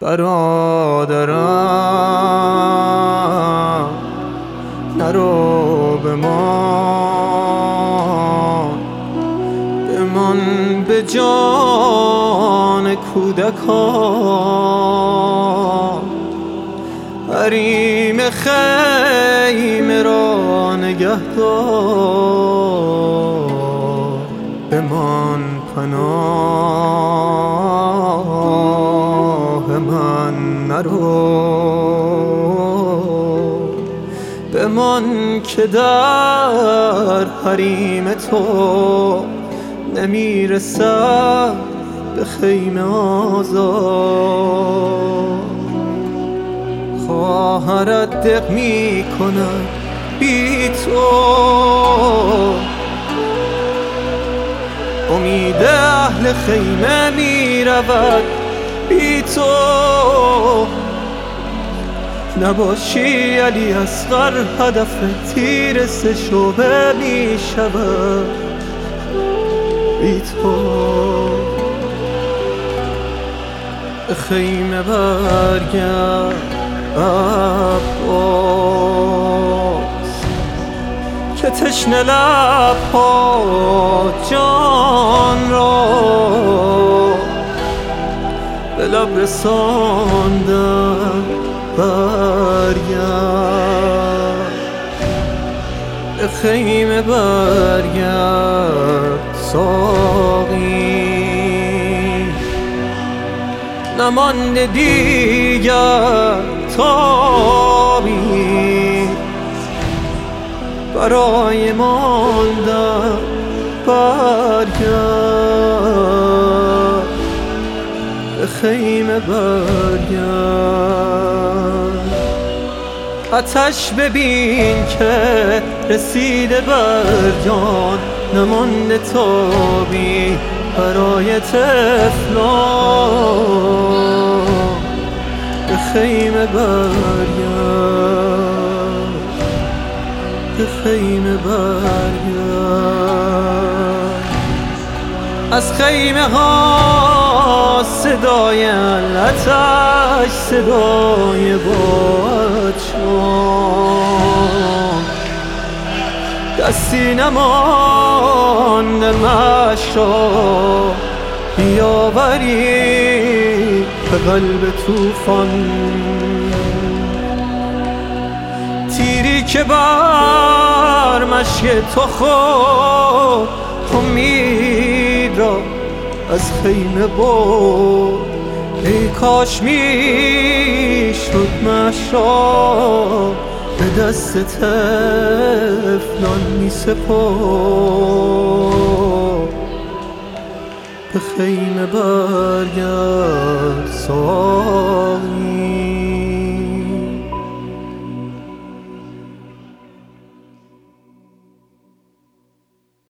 برادرم نرو بمان به جان کودکان، حریم خیمه را نگهدار. بمان پناه من نرو، بمان که در حریم تو نمیرسد به خیمه آزاد. خواهرت دق می کند بی تو، امید اهل خیمه می رود بی تو. نباشی علی اصغر هدف تیر سه شعبه می شود بی تو. به خیمه برگرد عباس که تشنه لبها جان را به لب رساندن. برگرد به خیمه برگرد ساقی، نمانده دیگر تابی برای ماندن. برگرد به خیمه برگرد. آتش ببین که رسیده بر جان، نمانده تابی برای طفلان. به خیمه برگرد، به خیمه برگرد. از خیمه ها صدای آتش، صدای بادشان، دستی نمانده مشا بیاوری به قلب طوفان. تیری که بر مشک تو خود امید را از خیمه برد. ای کاش میشد مشا به دست طفلان میسپرد. به خیمه برگرد ساقی.